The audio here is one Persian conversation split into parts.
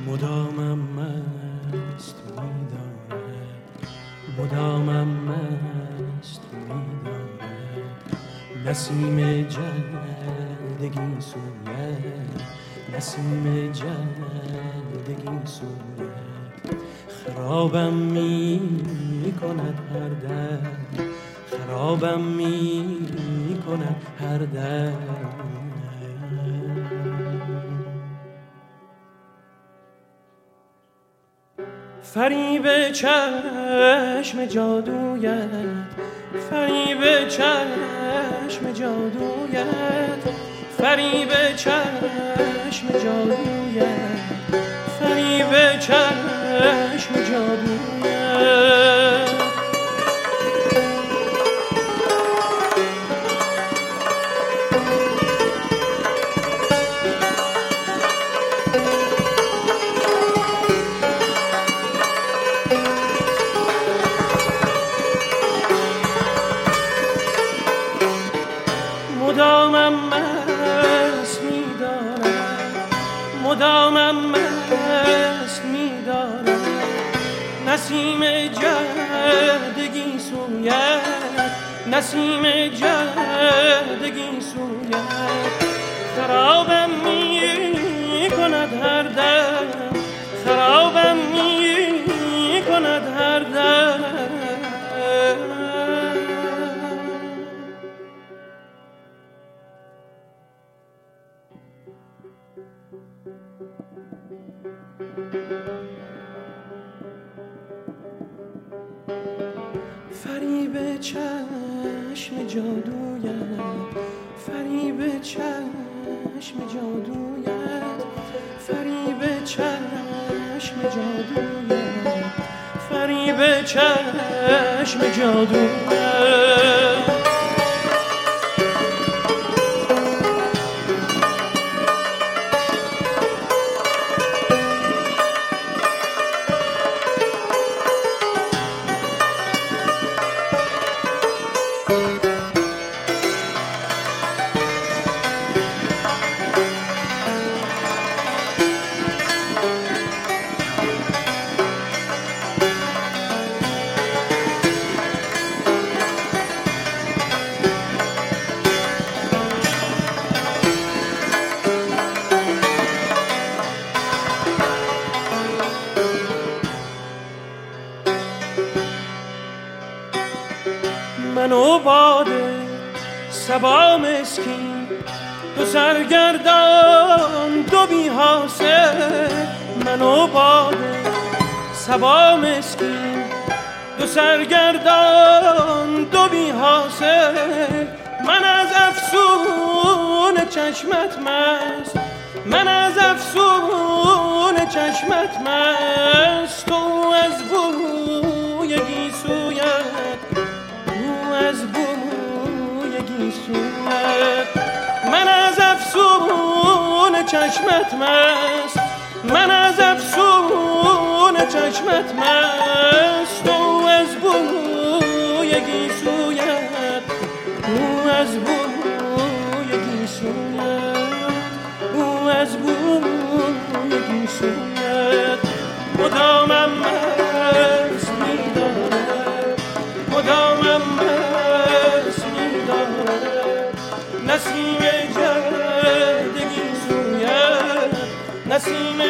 مدامم مست می‌دارد، مدامم مست می‌دارد، نسیم جلدگی سوید، نسیم جلدگی سوید. خرابم می کند هر دم، خرابم می کند هر دم. فریب چشم جادویت، فریب چشم جادویت، فریب چشم جادویت، فریب چشم جادویت. مدامم مست می‌دارد، مدامم مست می‌دارد، نسیم جلدگی سوید، نسیم جلدگی سوید. خرابم می کند هر دم، خرابم می کند هر دم. فریب چشم جادویت، فریب چشم جادویت، فریب چشم جادویت، فریب چشم جادویت. من و باده صبا مسکین، دو سرگردان دو بی حاصل. من و باده صبا مسکین، دو سرگردان دو بی حاصل. من از افسون چشمت مست، من از افسون چشمت مست. تو از بوی گیسویت، از بوی گیسویت. من از افسون چشمت مست، من از افسون چشمت مست. تو از بوی گیسویت، او از بوی گیسویت، او از بوی گیسویت. مدامم مست می‌دارد، مدامم مست می‌دارد، نسیم جلدگی سوید، نسیم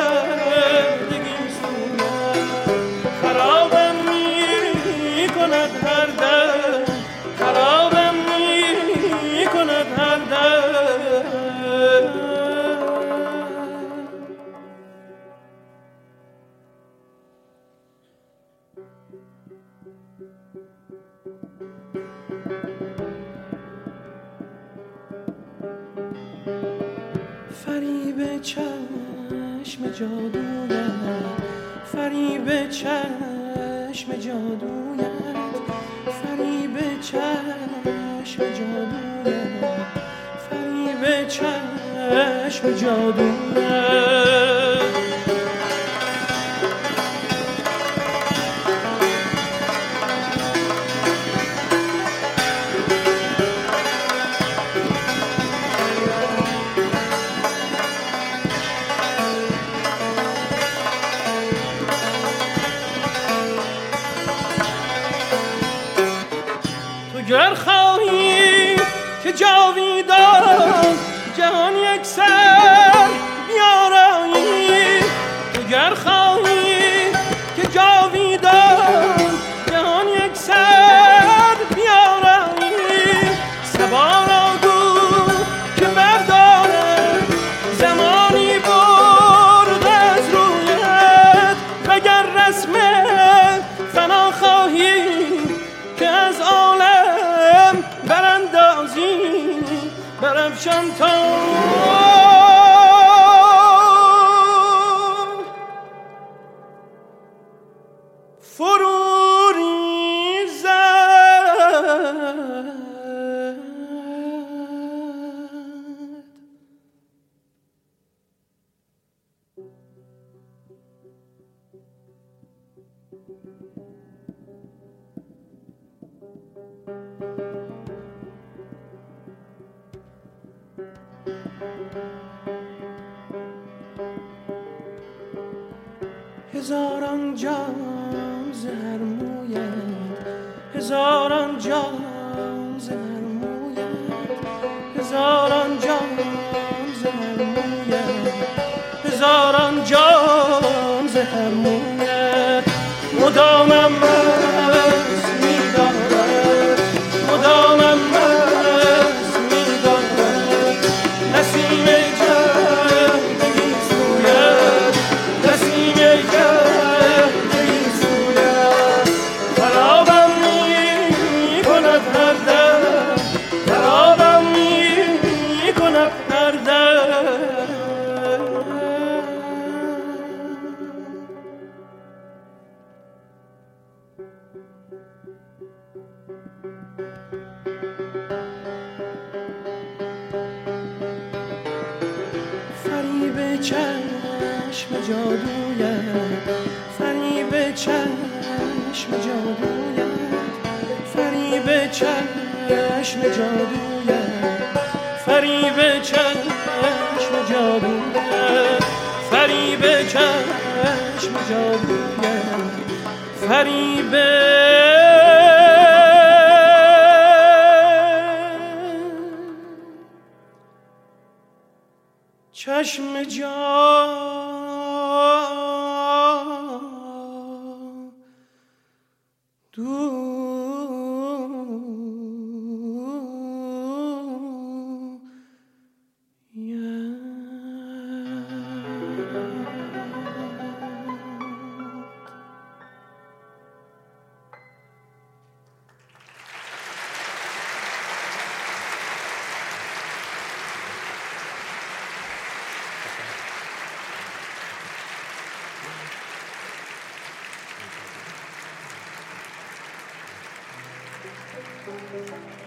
جلدگی سوید. خرابم می کند هر دم، خرابم می کند هر دم. فریب چشم جادویت، فریب چشم جادویت، فریب چشم جادویت، فریب چشم جادویت. یک سر بیارایی اگر خواهی که جاویدان جهان یک سر بیارایی سبا را گو که برداره زمانی برد از رویت وگر رسم فنا خواهی که از عالم براندازی برافشان تا فرو ریزد. هزاران جام زهر مویت هزاران جام زهر مویت هزاران جام زهر مویت هزاران جام زهر مویت مدامم مست می‌دارد مدامم مست می‌دارد نسیم جنگی سویت نسیم جنگی سویت خرابم می‌کند هر دم خرابم می‌کند هر دم فریب چشم جادویت فریب چشم جادویت فریب چشم جادویت فریب چشم جادویت فریب چشم جادویت فریب چشم جادویت